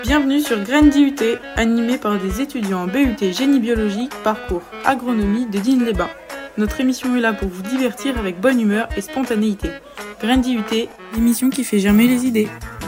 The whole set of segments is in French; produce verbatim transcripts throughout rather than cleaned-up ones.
Bienvenue sur Graines d'I U T, animé par des étudiants en B U T Génie Biologique, parcours Agronomie de Digne-les-Bains. Notre émission est là pour vous divertir avec bonne humeur et spontanéité. Graines d'I U T, l'émission qui fait germer les idées.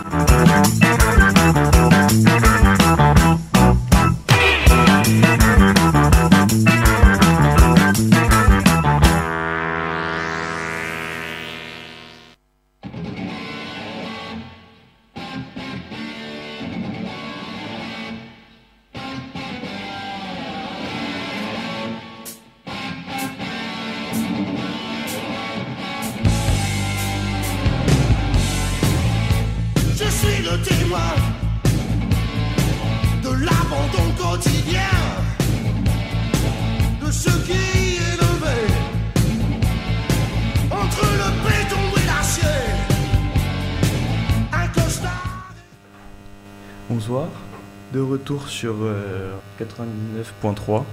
Bonsoir, de retour sur euh, quatre-vingt-dix-neuf point trois.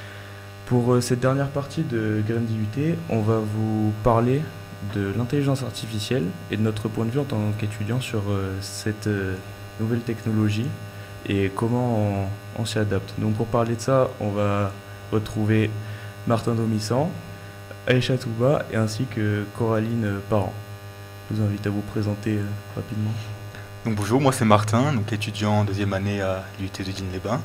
Pour euh, cette dernière partie de Graines d'I U T, on va vous parler de l'intelligence artificielle et de notre point de vue en tant qu'étudiant sur euh, cette euh, nouvelle technologie et comment on, on s'y adapte. Donc pour parler de ça, on va retrouver Martin Domissan, Aïcha Touba et ainsi que Coraline Parent. Je vous invite à vous présenter euh, rapidement. Donc bonjour, moi c'est Martin, donc étudiant en deuxième année à l'U T de Digne-les-Bains.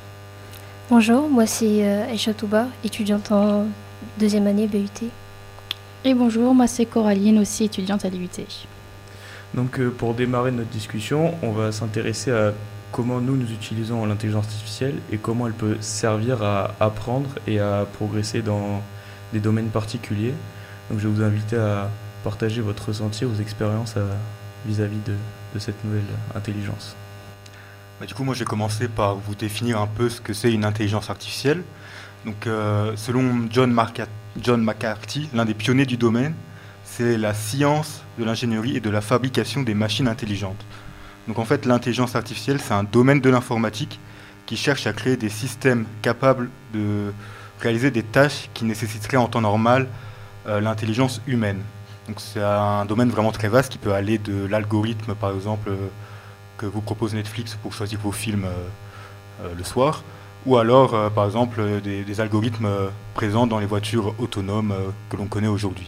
Bonjour, moi c'est euh, Aïcha Touba, étudiante en deuxième année B U T. Et bonjour, moi c'est Coraline, aussi étudiante à l'I U T. Donc euh, pour démarrer notre discussion, on va s'intéresser à comment nous nous utilisons l'intelligence artificielle et comment elle peut servir à apprendre et à progresser dans des domaines particuliers. Donc je vais vous inviter à partager votre ressenti, vos expériences à, vis-à-vis de de cette nouvelle intelligence. Bah, du coup, moi, je vais commencer par vous définir un peu ce que c'est une intelligence artificielle. Donc, euh, selon John, Marca- John McCarthy, l'un des pionniers du domaine, c'est la science de l'ingénierie et de la fabrication des machines intelligentes. Donc, en fait, l'intelligence artificielle, c'est un domaine de l'informatique qui cherche à créer des systèmes capables de réaliser des tâches qui nécessiteraient en temps normal euh, l'intelligence humaine. Donc c'est un domaine vraiment très vaste qui peut aller de l'algorithme, par exemple, euh, que vous propose Netflix pour choisir vos films euh, euh, le soir, ou alors, euh, par exemple, euh, des, des algorithmes euh, présents dans les voitures autonomes euh, que l'on connaît aujourd'hui.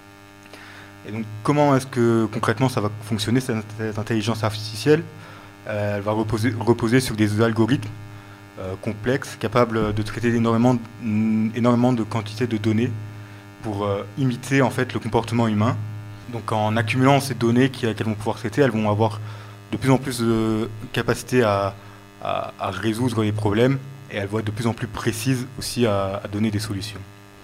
Et donc comment est-ce que concrètement ça va fonctionner, cette, cette intelligence artificielle ? euh, Elle va reposer, reposer sur des algorithmes euh, complexes, capables de traiter énormément, énormément de quantités de données, pour euh, imiter en fait le comportement humain. Donc en accumulant ces données qu'elles vont pouvoir traiter, elles vont avoir de plus en plus de capacité à, à, à résoudre les problèmes et elles vont être de plus en plus précises aussi à, à donner des solutions.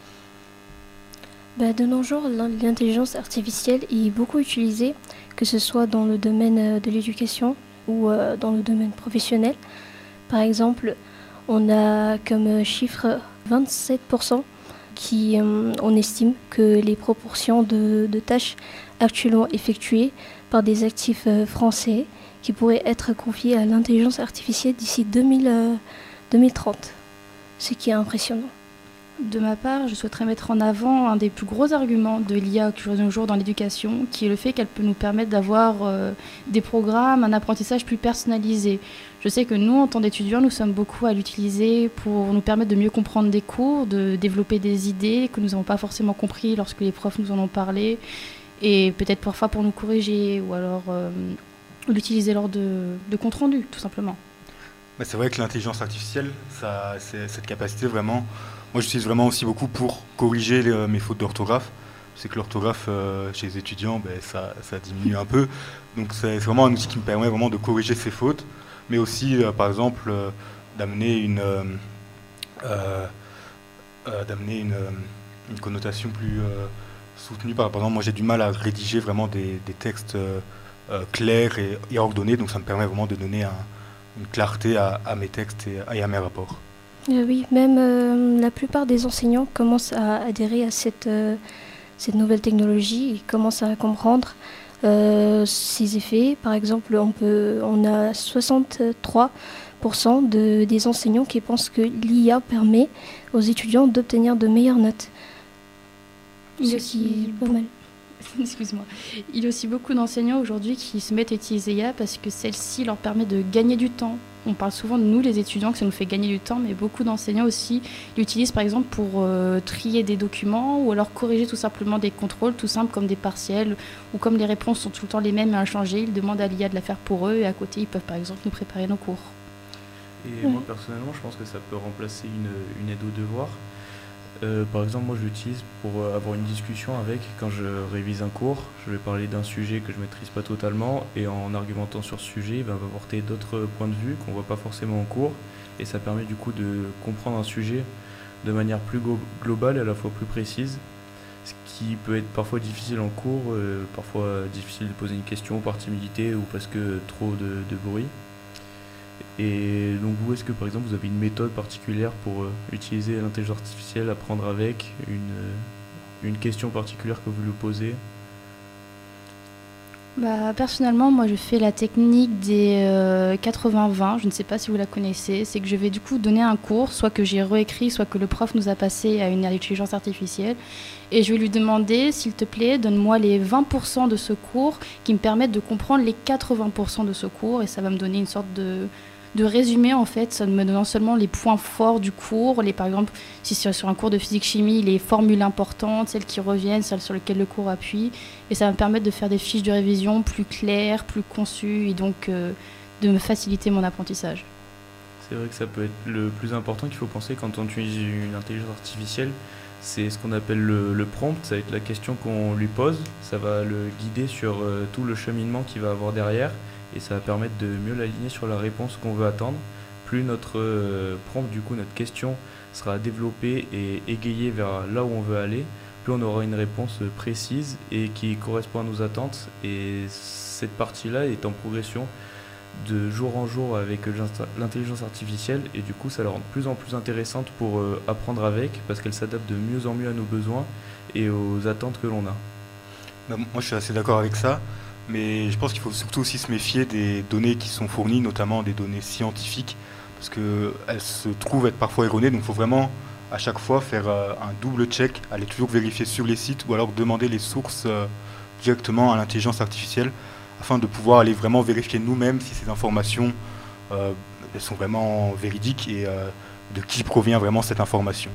Bah, de nos jours, l'intelligence artificielle est beaucoup utilisée, que ce soit dans le domaine de l'éducation ou euh, dans le domaine professionnel. Par exemple, on a comme chiffre vingt-sept pour cent qui, euh, on estime que les proportions de, de tâches actuellement effectuées par des actifs euh, français qui pourraient être confiées à l'intelligence artificielle d'ici deux mille, euh, deux mille trente, ce qui est impressionnant. De ma part, je souhaiterais mettre en avant un des plus gros arguments de l'I A de nos jours dans l'éducation, qui est le fait qu'elle peut nous permettre d'avoir euh, des programmes, un apprentissage plus personnalisé. Je sais que nous, en tant qu'étudiants, nous sommes beaucoup à l'utiliser pour nous permettre de mieux comprendre des cours, de développer des idées que nous n'avons pas forcément compris lorsque les profs nous en ont parlé, et peut-être parfois pour nous corriger, ou alors euh, l'utiliser lors de, de comptes rendus, tout simplement. Mais c'est vrai que l'intelligence artificielle, ça, c'est cette capacité vraiment... Moi, j'utilise vraiment aussi beaucoup pour corriger les, mes fautes d'orthographe. Je sais que l'orthographe euh, chez les étudiants, ben, ça, ça diminue un peu. Donc c'est vraiment un outil qui me permet vraiment de corriger ces fautes, mais aussi, euh, par exemple, euh, d'amener une, euh, euh, euh, d'amener une, euh, une connotation plus euh, soutenue. Par exemple, moi, j'ai du mal à rédiger vraiment des, des textes euh, euh, clairs et, et ordonnés, donc ça me permet vraiment de donner un, une clarté à, à mes textes et, et à mes rapports. Euh, oui, même euh, la plupart des enseignants commencent à adhérer à cette, euh, cette nouvelle technologie, ils commencent à comprendre euh, ses effets. Par exemple, on, peut, on a soixante-trois pour cent de, des enseignants qui pensent que l'I A permet aux étudiants d'obtenir de meilleures notes. Ce qui est pas mal. Excuse-moi. Il y a aussi beaucoup d'enseignants aujourd'hui qui se mettent à utiliser I A parce que celle-ci leur permet de gagner du temps. On parle souvent de nous, les étudiants, que ça nous fait gagner du temps, mais beaucoup d'enseignants aussi l'utilisent par exemple pour euh, trier des documents ou alors corriger tout simplement des contrôles, tout simples comme des partiels, ou comme les réponses sont tout le temps les mêmes et inchangées, ils demandent à l'I A de la faire pour eux et à côté ils peuvent par exemple nous préparer nos cours. Et ouais. Moi personnellement je pense que ça peut remplacer une, une aide au devoir. Euh, par exemple, moi je l'utilise pour euh, avoir une discussion avec, quand je révise un cours, je vais parler d'un sujet que je ne maîtrise pas totalement et en argumentant sur ce sujet, il va m'apporter d'autres points de vue qu'on ne voit pas forcément en cours et ça permet du coup de comprendre un sujet de manière plus go- globale et à la fois plus précise, ce qui peut être parfois difficile en cours, euh, parfois difficile de poser une question par timidité ou parce que trop de, de bruit. Et donc vous, est-ce que par exemple vous avez une méthode particulière pour euh, utiliser l'intelligence artificielle, apprendre avec, une, euh, une question particulière que vous lui posez? Bah, personnellement, moi je fais la technique des euh, quatre-vingts vingt, je ne sais pas si vous la connaissez, c'est que je vais du coup donner un cours, soit que j'ai réécrit, soit que le prof nous a passé à une intelligence artificielle, et je vais lui demander, s'il te plaît, donne-moi les vingt pour cent de ce cours qui me permettent de comprendre les quatre-vingts pour cent de ce cours, et ça va me donner une sorte de... de résumé en fait, ça me donne non seulement les points forts du cours, les, par exemple si c'est sur un cours de physique-chimie, les formules importantes, celles qui reviennent, celles sur lesquelles le cours appuie, et ça va me permettre de faire des fiches de révision plus claires, plus conçues, et donc euh, de me faciliter mon apprentissage. C'est vrai que ça peut être le plus important qu'il faut penser quand on utilise une intelligence artificielle, c'est ce qu'on appelle le, le prompt, ça va être la question qu'on lui pose, ça va le guider sur euh, tout le cheminement qu'il va avoir derrière, et ça va permettre de mieux l'aligner sur la réponse qu'on veut attendre. Plus notre euh, prompt, du coup notre question sera développée et égayée vers là où on veut aller, plus on aura une réponse précise et qui correspond à nos attentes. Et cette partie-là est en progression de jour en jour avec l'intelligence artificielle et du coup ça la rend de plus en plus intéressante pour euh, apprendre avec parce qu'elle s'adapte de mieux en mieux à nos besoins et aux attentes que l'on a. Bah, moi je suis assez d'accord avec ça. Mais je pense qu'il faut surtout aussi se méfier des données qui sont fournies, notamment des données scientifiques, parce qu'elles se trouvent être parfois erronées. Donc il faut vraiment à chaque fois faire euh, un double check, aller toujours vérifier sur les sites ou alors demander les sources euh, directement à l'intelligence artificielle afin de pouvoir aller vraiment vérifier nous-mêmes si ces informations euh, elles sont vraiment véridiques et euh, de qui provient vraiment cette information.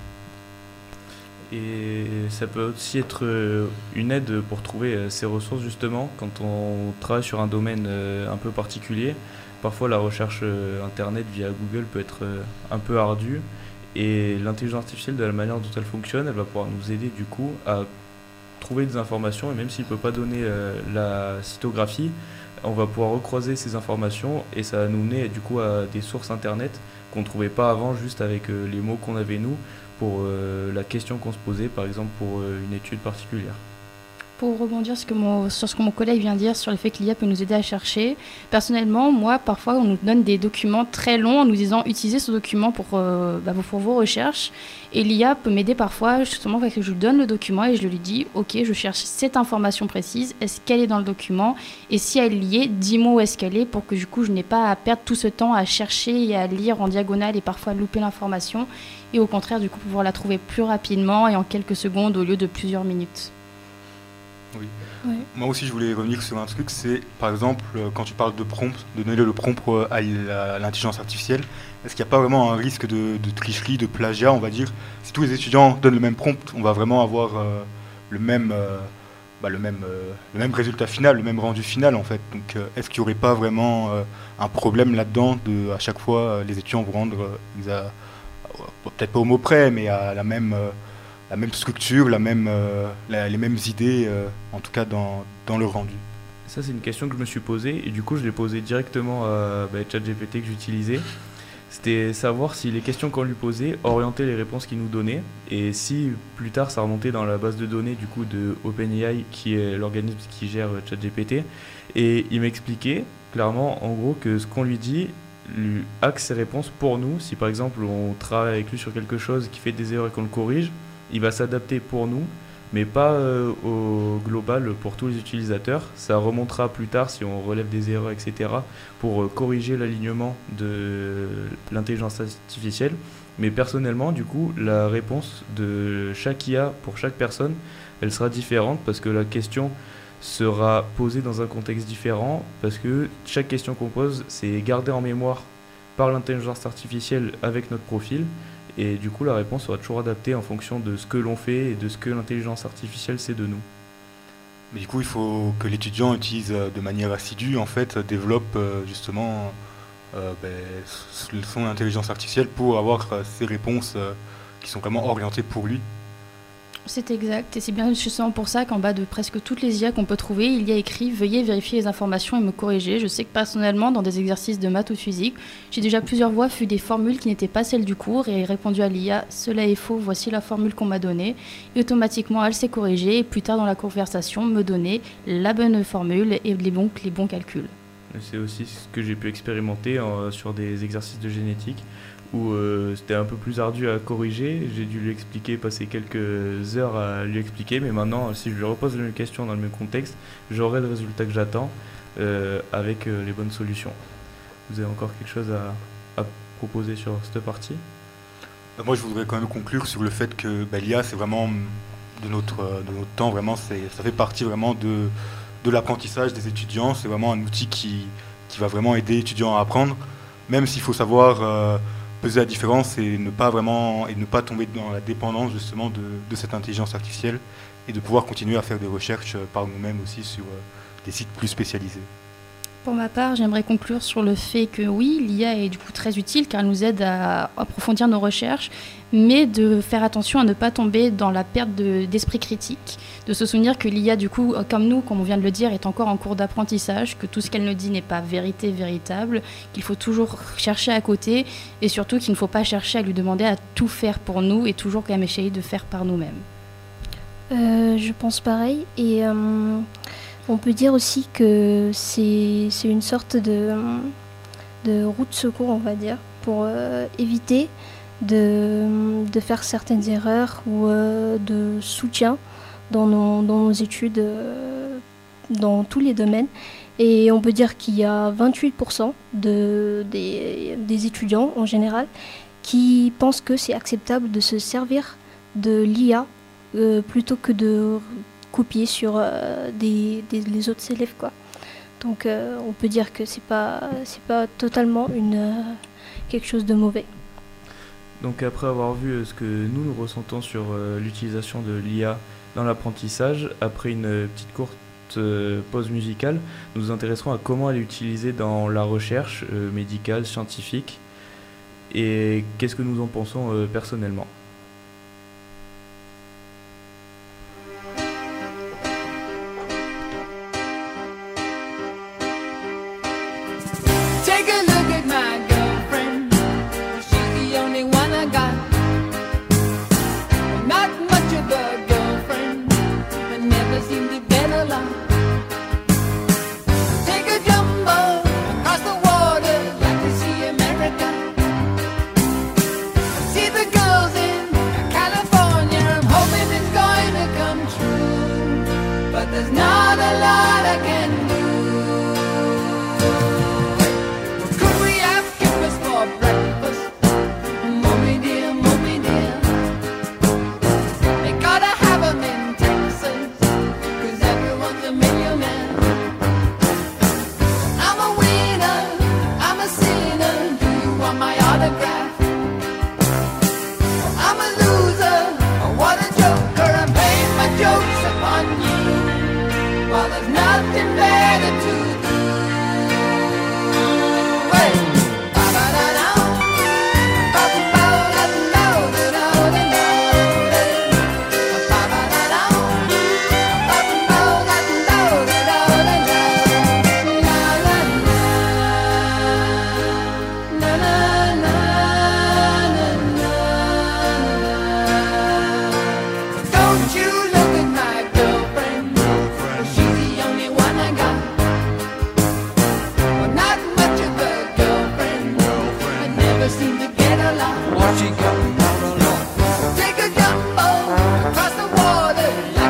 Et ça peut aussi être une aide pour trouver ces ressources justement quand on travaille sur un domaine un peu particulier. Parfois la recherche internet via Google peut être un peu ardue et l'intelligence artificielle de la manière dont elle fonctionne, elle va pouvoir nous aider du coup à trouver des informations et même s'il ne peut pas donner la cytographie, on va pouvoir recroiser ces informations et ça va nous mener du coup à des sources internet qu'on ne trouvait pas avant juste avec les mots qu'on avait nous pour euh, la question qu'on se posait, par exemple pour euh, une étude particulière. Pour rebondir sur, que mon, sur ce que mon collègue vient de dire sur le fait que l'I A peut nous aider à chercher, personnellement, moi, parfois, on nous donne des documents très longs en nous disant « utilisez ce document pour, euh, bah, pour vos recherches ». Et l'I A peut m'aider parfois, justement, parce que je lui donne le document et je lui dis « ok, je cherche cette information précise, est-ce qu'elle est dans le document ? Et si elle y est, dis-moi où est-ce qu'elle est pour que du coup, je n'ai pas à perdre tout ce temps à chercher et à lire en diagonale et parfois louper l'information. Et au contraire, du coup, pouvoir la trouver plus rapidement et en quelques secondes au lieu de plusieurs minutes. » Oui. Ouais. Moi aussi, je voulais revenir sur un truc, c'est par exemple, quand tu parles de prompt, de donner le prompt à l'intelligence artificielle, est-ce qu'il n'y a pas vraiment un risque de, de tricherie, de plagiat, on va dire? Si tous les étudiants donnent le même prompt, on va vraiment avoir euh, le, même, euh, bah, le, même, euh, le même résultat final, le même rendu final en fait. Donc euh, est-ce qu'il n'y aurait pas vraiment euh, un problème là-dedans de à chaque fois euh, les étudiants vont rendre, euh, peut-être pas au mot près, mais à la même... Euh, la même structure, la même, euh, la, les mêmes idées, euh, en tout cas dans, dans le rendu. Ça, c'est une question que je me suis posée, et du coup, je l'ai posée directement à bah, ChatGPT que j'utilisais. C'était savoir si les questions qu'on lui posait orientaient les réponses qu'il nous donnait, et si plus tard, ça remontait dans la base de données du coup de OpenAI, qui est l'organisme qui gère ChatGPT, et il m'expliquait clairement, en gros, que ce qu'on lui dit lui axe ses réponses pour nous. Si par exemple, on travaille avec lui sur quelque chose qui fait des erreurs et qu'on le corrige, il va s'adapter pour nous mais pas euh, au global pour tous les utilisateurs. Ça remontera plus tard si on relève des erreurs, et cetera, pour euh, corriger l'alignement de l'intelligence artificielle. Mais personnellement, du coup, la réponse de chaque I A pour chaque personne, elle sera différente parce que la question sera posée dans un contexte différent, parce que chaque question qu'on pose, c'est gardé en mémoire par l'intelligence artificielle avec notre profil, et du coup la réponse sera toujours adaptée en fonction de ce que l'on fait et de ce que l'intelligence artificielle sait de nous. Mais du coup, il faut que l'étudiant utilise de manière assidue, en fait, développe justement euh, ben, son intelligence artificielle pour avoir ces réponses euh, qui sont vraiment orientées pour lui. C'est exact, et c'est bien justement pour ça qu'en bas de presque toutes les I A qu'on peut trouver, il y a écrit « Veuillez vérifier les informations et me corriger ». Je sais que personnellement, dans des exercices de maths ou de physique, j'ai déjà plusieurs fois vu des formules qui n'étaient pas celles du cours et répondu à l'I A « Cela est faux, voici la formule qu'on m'a donnée ». Et automatiquement, elle s'est corrigée et plus tard dans la conversation, me donnait la bonne formule et les bons, les bons calculs. C'est aussi ce que j'ai pu expérimenter euh, sur des exercices de génétique, où euh, c'était un peu plus ardu à corriger. J'ai dû lui expliquer, passer quelques heures à lui expliquer, mais maintenant, si je lui repose la même question dans le même contexte, j'aurai le résultat que j'attends euh, avec euh, les bonnes solutions. Vous avez encore quelque chose à, à proposer sur cette partie ? Moi, je voudrais quand même conclure sur le fait que bah, l'I A, c'est vraiment de notre, de notre temps, vraiment, c'est, ça fait partie vraiment de, de l'apprentissage des étudiants. C'est vraiment un outil qui, qui va vraiment aider l'étudiant à apprendre, même s'il faut savoir euh, peser la différence et ne pas vraiment et ne pas tomber dans la dépendance justement de, de cette intelligence artificielle, et de pouvoir continuer à faire des recherches par nous-mêmes aussi sur euh, des sites plus spécialisés. Pour ma part, j'aimerais conclure sur le fait que oui, l'I A est du coup très utile car elle nous aide à approfondir nos recherches, mais de faire attention à ne pas tomber dans la perte de, d'esprit critique, de se souvenir que l'I A, du coup, comme nous, comme on vient de le dire, est encore en cours d'apprentissage, que tout ce qu'elle nous dit n'est pas vérité véritable, qu'il faut toujours chercher à côté, et surtout qu'il ne faut pas chercher à lui demander à tout faire pour nous, et toujours quand même essayer de faire par nous-mêmes. Euh, je pense pareil, et... Euh... On peut dire aussi que c'est, c'est une sorte de, de roue de secours, on va dire, pour euh, éviter de, de faire certaines erreurs ou euh, de soutien dans nos, dans nos études, euh, dans tous les domaines. Et on peut dire qu'il y a vingt-huit pour cent de, des, des étudiants en général qui pensent que c'est acceptable de se servir de l'I A euh, plutôt que de copier sur euh, des, des, les autres élèves, quoi. Donc euh, on peut dire que c'est pas, c'est pas totalement une, euh, quelque chose de mauvais. Donc après avoir vu ce que nous, nous ressentons sur euh, l'utilisation de l'I A dans l'apprentissage, après une petite courte euh, pause musicale, nous nous intéresserons à comment elle est utilisée dans la recherche euh, médicale, scientifique, et qu'est-ce que nous en pensons euh, personnellement. She got out alone. Take a jumbo across the water.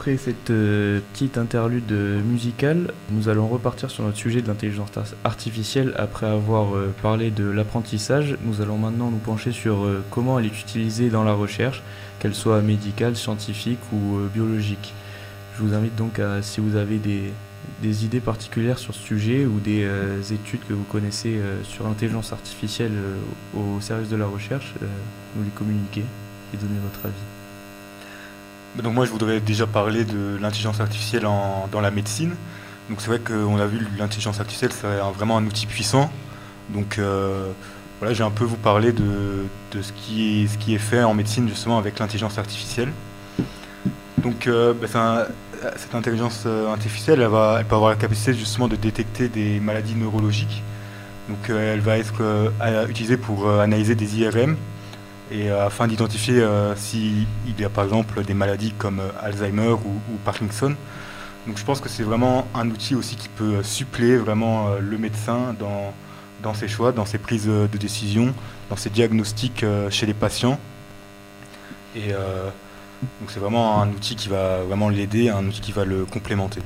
après cette euh, petite interlude musicale, nous allons repartir sur notre sujet de l'intelligence artificielle après avoir euh, parlé de l'apprentissage. Nous allons maintenant nous pencher sur euh, comment elle est utilisée dans la recherche, qu'elle soit médicale, scientifique ou euh, biologique. Je vous invite donc à, si vous avez des, des idées particulières sur ce sujet ou des euh, études que vous connaissez euh, sur l'intelligence artificielle euh, au service de la recherche, euh, nous les communiquer et donner votre avis. Donc moi je voudrais déjà parler de l'intelligence artificielle en, dans la médecine. Donc c'est vrai qu'on a vu l'intelligence artificielle, c'est vraiment un outil puissant. Donc euh, voilà, j'ai un peu vous parler de, de ce, qui est, ce qui est fait en médecine justement avec l'intelligence artificielle. Donc euh, bah, c'est un, cette intelligence artificielle, elle, va, elle peut avoir la capacité justement de détecter des maladies neurologiques. Donc euh, elle va être euh, utilisée pour euh, analyser des I R M et euh, afin d'identifier euh, s'il y a par exemple des maladies comme euh, Alzheimer ou, ou Parkinson. Donc je pense que c'est vraiment un outil aussi qui peut suppléer vraiment euh, le médecin dans, dans ses choix, dans ses prises de décision, dans ses diagnostics euh, chez les patients. Et euh, donc c'est vraiment un outil qui va vraiment l'aider, un outil qui va le complémenter.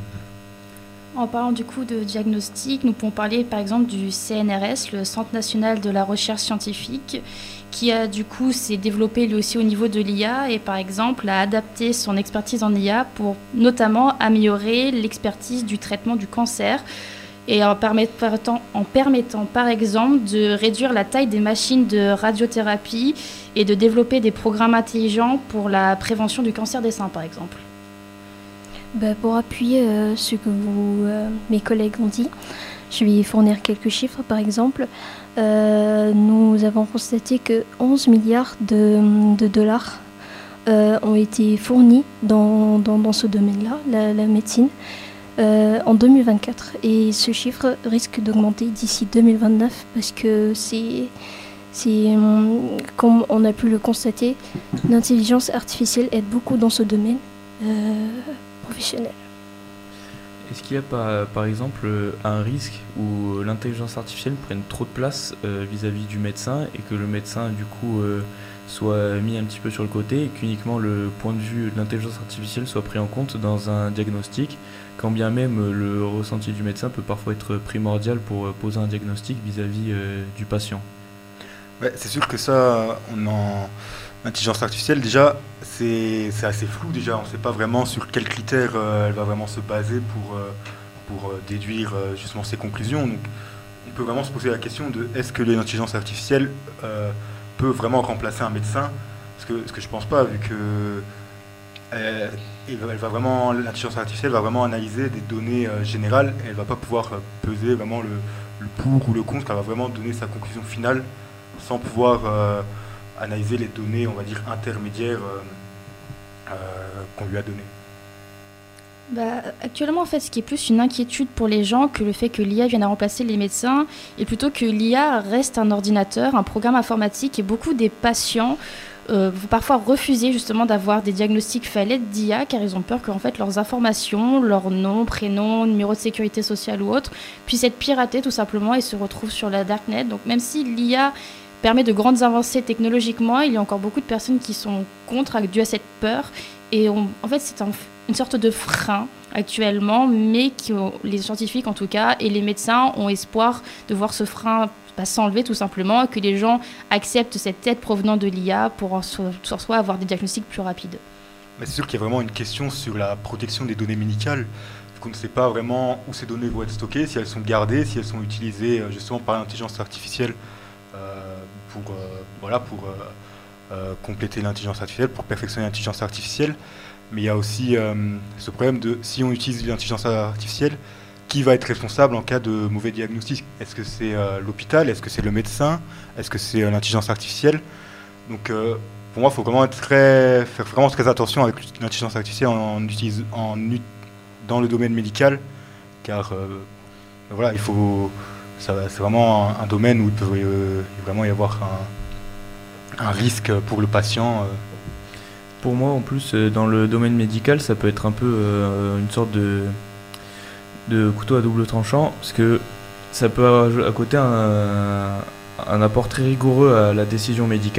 En parlant du coup de diagnostic, nous pouvons parler par exemple du C N R S, le Centre national de la recherche scientifique, qui a du coup s'est développé lui aussi au niveau de l'I A et par exemple a adapté son expertise en I A pour notamment améliorer l'expertise du traitement du cancer et en permettant, en permettant par exemple de réduire la taille des machines de radiothérapie et de développer des programmes intelligents pour la prévention du cancer des seins par exemple. Bah, pour appuyer euh, ce que vous, euh, mes collègues ont dit, je vais fournir quelques chiffres. Par exemple, euh, nous avons constaté que onze milliards de, de dollars euh, ont été fournis dans, dans, dans ce domaine-là, la, la médecine, euh, en deux mille vingt-quatre. Et ce chiffre risque d'augmenter d'ici deux mille vingt-neuf parce que c'est, c'est, comme on a pu le constater, l'intelligence artificielle aide beaucoup dans ce domaine. Euh, professionnel. Est-ce qu'il y a par, par exemple un risque où l'intelligence artificielle prenne trop de place euh, vis-à-vis du médecin et que le médecin du coup euh, soit mis un petit peu sur le côté et qu'uniquement le point de vue de l'intelligence artificielle soit pris en compte dans un diagnostic, quand bien même le ressenti du médecin peut parfois être primordial pour poser un diagnostic vis-à-vis euh, du patient? Ouais, c'est sûr que ça, on en... L'intelligence artificielle, déjà, c'est assez flou. Déjà, on ne sait pas vraiment sur quels critères euh, elle va vraiment se baser pour, euh, pour euh, déduire euh, justement ses conclusions. Donc, on peut vraiment se poser la question de est-ce que l'intelligence artificielle euh, peut vraiment remplacer un médecin? Parce que, ce que je ne pense pas, vu que elle, elle va vraiment, l'intelligence artificielle va vraiment analyser des données euh, générales. Et elle ne va pas pouvoir peser vraiment le, le pour ou le contre. Elle va vraiment donner sa conclusion finale sans pouvoir euh, analyser les données, on va dire, intermédiaires euh, euh, qu'on lui a données. Bah, actuellement, en fait, ce qui est plus une inquiétude pour les gens que le fait que l'I A vienne à remplacer les médecins, et plutôt que l'I A reste un ordinateur, un programme informatique, et beaucoup des patients euh, vont parfois refuser justement d'avoir des diagnostics faits à l'aide d'I A, car ils ont peur que en fait, leurs informations, leur nom, prénom, numéro de sécurité sociale ou autre, puissent être piratées tout simplement et se retrouvent sur la darknet. Donc même si l'I A permet de grandes avancées technologiquement, il y a encore beaucoup de personnes qui sont contre, dû à cette peur. Et on, en fait, c'est un, une sorte de frein actuellement, mais qui, les scientifiques en tout cas, et les médecins ont espoir de voir ce frein bah, s'enlever tout simplement, et que les gens acceptent cette aide provenant de l'I A pour en soi, soi avoir des diagnostics plus rapides. Mais c'est sûr qu'il y a vraiment une question sur la protection des données médicales. On ne sait pas vraiment où ces données vont être stockées, si elles sont gardées, si elles sont utilisées justement par l'intelligence artificielle. Euh, pour, euh, voilà, pour euh, euh, compléter l'intelligence artificielle, pour perfectionner l'intelligence artificielle. Mais il y a aussi euh, ce problème de si on utilise l'intelligence artificielle, qui va être responsable en cas de mauvais diagnostic? Est-ce que c'est euh, l'hôpital? Est-ce que c'est le médecin? Est-ce que c'est euh, l'intelligence artificielle? Donc euh, pour moi, il faut vraiment être très, faire vraiment très attention avec l'intelligence artificielle en, en, utilise, en, dans le domaine médical, car euh, voilà, il faut... C'est vraiment un, un domaine où il peut euh, vraiment y avoir un, un risque pour le patient. Euh. Pour moi, en plus, dans le domaine médical, ça peut être un peu euh, une sorte de, de couteau à double tranchant, parce que ça peut avoir à côté un, un apport très rigoureux à la décision médicale,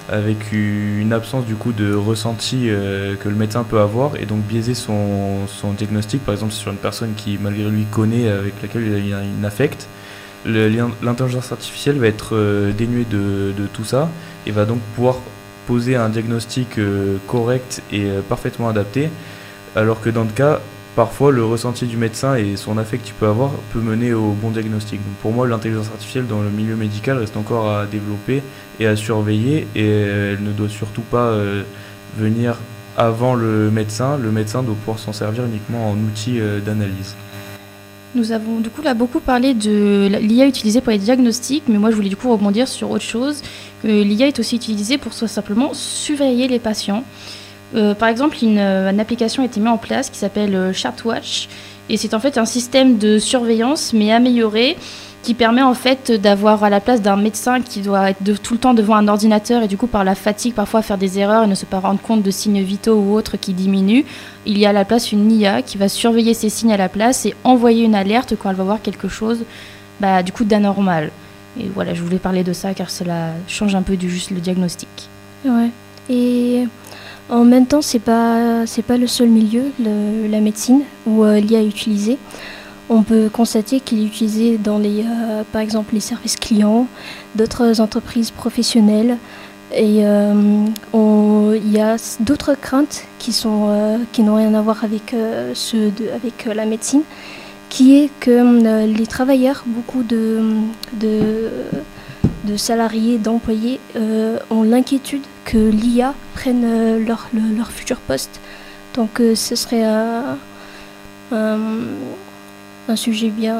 avec une absence du coup de ressenti euh, que le médecin peut avoir et donc biaiser son, son diagnostic, par exemple sur une personne qui malgré lui connaît, avec laquelle il a une affect. Le, l'intelligence artificielle va être euh, dénuée de, de tout ça et va donc pouvoir poser un diagnostic euh, correct et euh, parfaitement adapté, alors que dans le cas, parfois le ressenti du médecin et son affect qu'il peut avoir peut mener au bon diagnostic. Donc pour moi, l'intelligence artificielle dans le milieu médical reste encore à développer et à surveiller, et elle ne doit surtout pas euh, venir avant le médecin. Le médecin doit pouvoir s'en servir uniquement en outil euh, d'analyse. Nous avons du coup là beaucoup parlé de l'I A utilisée pour les diagnostics, mais moi je voulais du coup rebondir sur autre chose, que l'I A est aussi utilisée pour tout simplement surveiller les patients. Euh, par exemple, une, une application a été mise en place qui s'appelle euh, ChartWatch, et c'est en fait un système de surveillance mais amélioré qui permet en fait d'avoir à la place d'un médecin qui doit être de, tout le temps devant un ordinateur et du coup par la fatigue parfois faire des erreurs et ne se pas rendre compte de signes vitaux ou autres qui diminuent, il y a à la place une I A qui va surveiller ces signes à la place et envoyer une alerte quand elle va voir quelque chose bah, du coup d'anormal. Et voilà, je voulais parler de ça car cela change un peu du juste le diagnostic. Ouais. Et en même temps, c'est pas c'est pas le seul milieu, le, la médecine, où euh, l'I A est utilisée. On peut constater qu'il est utilisé dans les, euh, par exemple, les services clients, d'autres entreprises professionnelles. Et euh, il y a d'autres craintes qui, sont, euh, qui n'ont rien à voir avec, euh, ceux de, avec euh, la médecine, qui est que euh, les travailleurs, beaucoup de, de, de salariés, d'employés, euh, ont l'inquiétude que l'I A prenne euh, leur, le, leur futur poste. Donc euh, ce serait un... un un sujet bien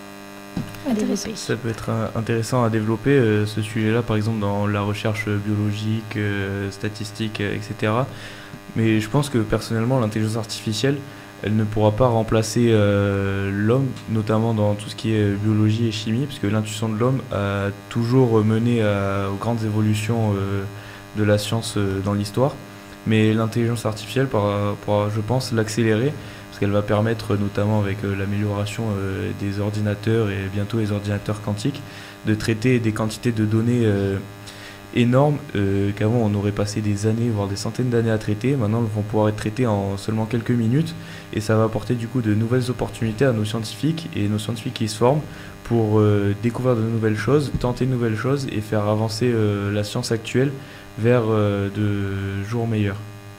à développer. Ça peut être intéressant à développer, euh, ce sujet-là, par exemple dans la recherche biologique, euh, statistique, euh, et cetera. Mais je pense que personnellement, l'intelligence artificielle, elle ne pourra pas remplacer euh, l'homme, notamment dans tout ce qui est biologie et chimie, parce que l'intuition de l'homme a toujours mené à, aux grandes évolutions euh, de la science euh, dans l'histoire. Mais l'intelligence artificielle pourra, pourra, je pense, l'accélérer, qu'elle va permettre, notamment avec euh, l'amélioration euh, des ordinateurs et bientôt les ordinateurs quantiques, de traiter des quantités de données euh, énormes euh, qu'avant on aurait passé des années, voire des centaines d'années à traiter. Maintenant, elles vont pouvoir être traitées en seulement quelques minutes, et ça va apporter du coup de nouvelles opportunités à nos scientifiques et nos scientifiques qui se forment pour euh, découvrir de nouvelles choses, tenter de nouvelles choses et faire avancer euh, la science actuelle vers euh, de jours meilleurs.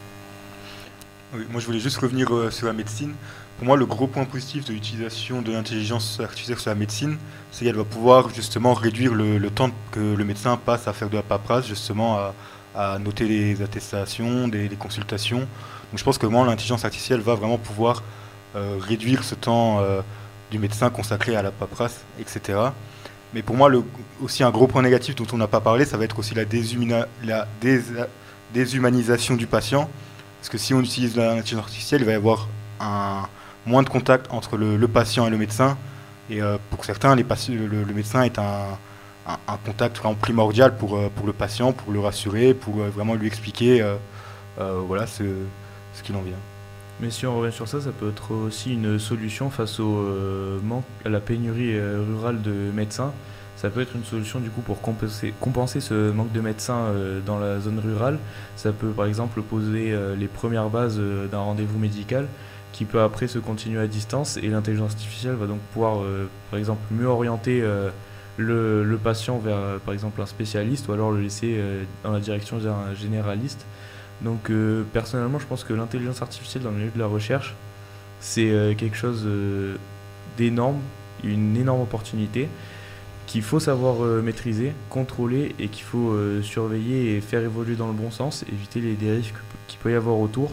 Oui, moi je voulais juste revenir euh, sur la médecine. Pour moi, le gros point positif de l'utilisation de l'intelligence artificielle sur la médecine, c'est qu'elle va pouvoir justement réduire le, le temps que le médecin passe à faire de la paperasse, justement à, à noter les attestations, des, les consultations. Donc je pense que vraiment l'intelligence artificielle va vraiment pouvoir euh, réduire ce temps euh, du médecin consacré à la paperasse, et cetera. Mais pour moi, le, aussi un gros point négatif dont on n'a pas parlé, ça va être aussi la, déshumana, la dés, déshumanisation du patient. Parce que si on utilise l'intelligence artificielle, il va y avoir un, moins de contact entre le, le patient et le médecin. Et euh, pour certains, les patients, le, le médecin est un, un, un contact vraiment primordial pour, euh, pour le patient, pour le rassurer, pour euh, vraiment lui expliquer euh, euh, voilà, ce, ce qu'il en vient. Mais si on revient sur ça, ça peut être aussi une solution face au euh, manque, à la pénurie euh, rurale de médecins. Ça peut être une solution du coup pour compenser, compenser ce manque de médecins euh, dans la zone rurale. Ça peut par exemple poser euh, les premières bases euh, d'un rendez-vous médical qui peut après se continuer à distance, et l'intelligence artificielle va donc pouvoir euh, par exemple mieux orienter euh, le, le patient vers euh, par exemple un spécialiste, ou alors le laisser euh, dans la direction d'un généraliste. Donc euh, personnellement, je pense que l'intelligence artificielle dans le milieu de la recherche, c'est euh, quelque chose euh, d'énorme, une énorme opportunité qu'il faut savoir euh, maîtriser, contrôler, et qu'il faut euh, surveiller et faire évoluer dans le bon sens, éviter les dérives qu'il peut y avoir autour.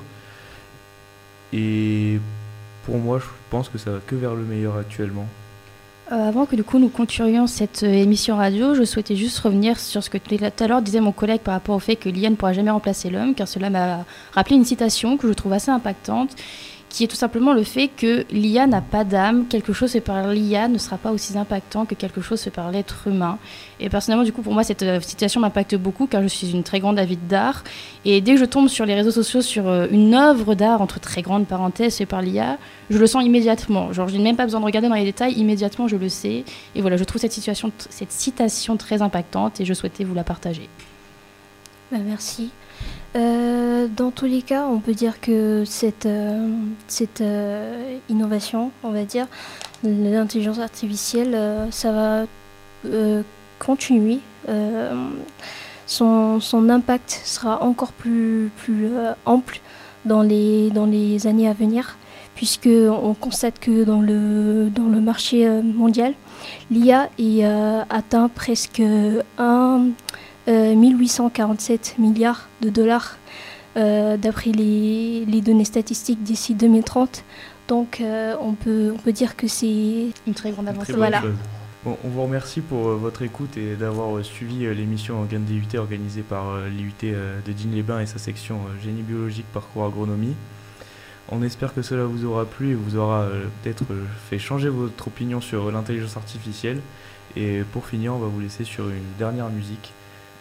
Et pour moi, je pense que ça va que vers le meilleur actuellement. Euh, avant que du coup nous continuions cette euh, émission radio, je souhaitais juste revenir sur ce que tout à l'heure disait mon collègue par rapport au fait que l'I A ne pourra jamais remplacer l'homme, car cela m'a rappelé une citation que je trouve assez impactante, qui est tout simplement le fait que l'I A n'a pas d'âme, quelque chose fait par l'I A ne sera pas aussi impactant que quelque chose fait par l'être humain. Et personnellement, du coup, pour moi, cette euh, situation m'impacte beaucoup, car je suis une très grande avide d'art. Et dès que je tombe sur les réseaux sociaux sur euh, une œuvre d'art, entre très grandes parenthèses, fait par l'I A, je le sens immédiatement. Genre, je n'ai même pas besoin de regarder dans les détails, immédiatement, je le sais. Et voilà, je trouve cette, situation, cette citation très impactante, et je souhaitais vous la partager. Ben, merci. Euh, dans tous les cas, on peut dire que cette, euh, cette euh, innovation, on va dire, l'intelligence artificielle, euh, ça va euh, continuer. Euh, son, son impact sera encore plus, plus euh, ample dans les, dans les années à venir, puisqu'on constate que dans le, dans le marché euh, mondial, l'I A est, euh, atteint presque un... Euh, mille huit cent quarante-sept milliards de dollars euh, d'après les, les données statistiques d'ici deux mille trente. Donc euh, on, peut, on peut dire que c'est une très grande avancée. Voilà. Bon, on vous remercie pour euh, votre écoute et d'avoir euh, suivi euh, l'émission Graines d'I U T organisée par euh, l'I U T euh, de Digne-les-Bains et sa section euh, génie biologique parcours agronomie. On espère que cela vous aura plu et vous aura euh, peut-être euh, fait changer votre opinion sur euh, l'intelligence artificielle. Et pour finir, on va vous laisser sur une dernière musique.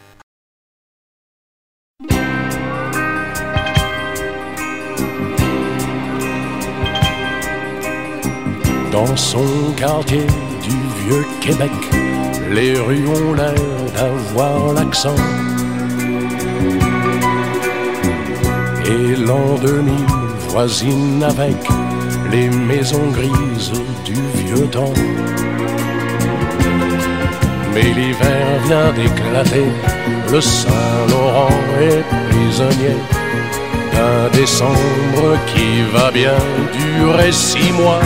Dans son quartier du vieux Québec, les rues ont l'air d'avoir l'accent. Et l'an deux mille voisine avec les maisons grises du vieux temps. Mais l'hiver vient d'éclater, le Saint-Laurent est prisonnier d'un décembre qui va bien durer six mois.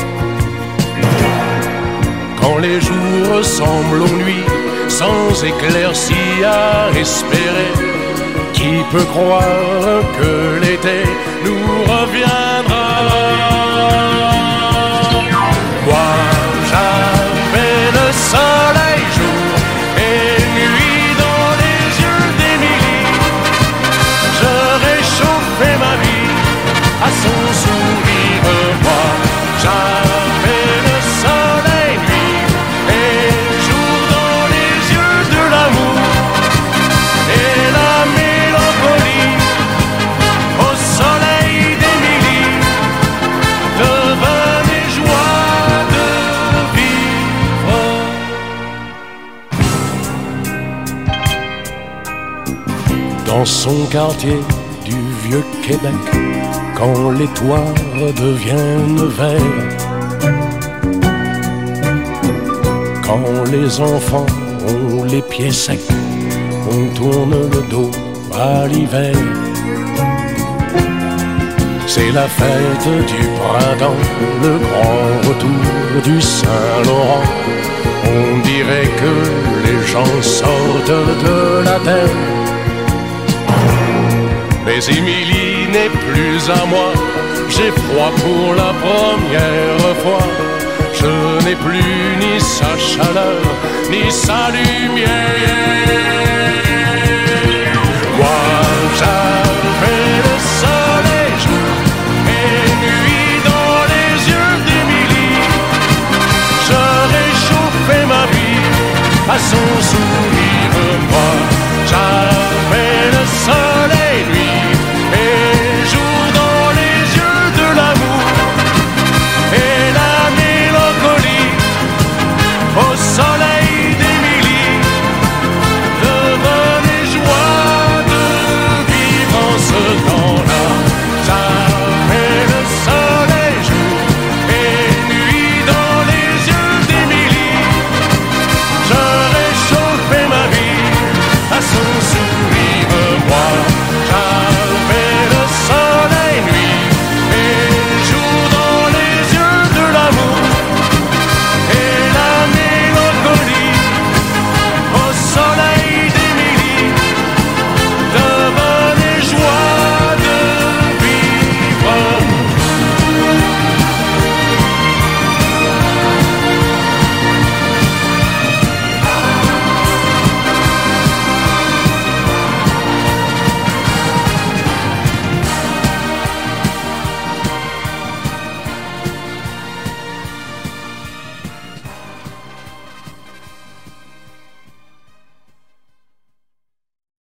Quand les jours ressemblent aux nuits, sans éclaircie à espérer, qui peut croire que l'été nous reviendra? Moi, j'avais le soleil jour et nuit dans les yeux d'Émilie. Je réchauffais ma vie à son sourire. Moi, j'avais le soleil nuit et jour dans les yeux de l'amour et la mélancolie au soleil d'Émilie devint mes joies de vivre. Dans son quartier du vieux Québec, quand les toits deviennent verts, quand les enfants ont les pieds secs, on tourne le dos à l'hiver. C'est la fête du printemps, le grand retour du Saint-Laurent. On dirait que les gens sortent de la terre. Mais Émilie n'est plus à moi, j'ai froid pour la première fois. Je n'ai plus ni sa chaleur, ni sa lumière. Moi, j'avais le soleil jour et nuit dans les yeux d'Émilie. Je réchauffais ma vie à son sourire. Moi,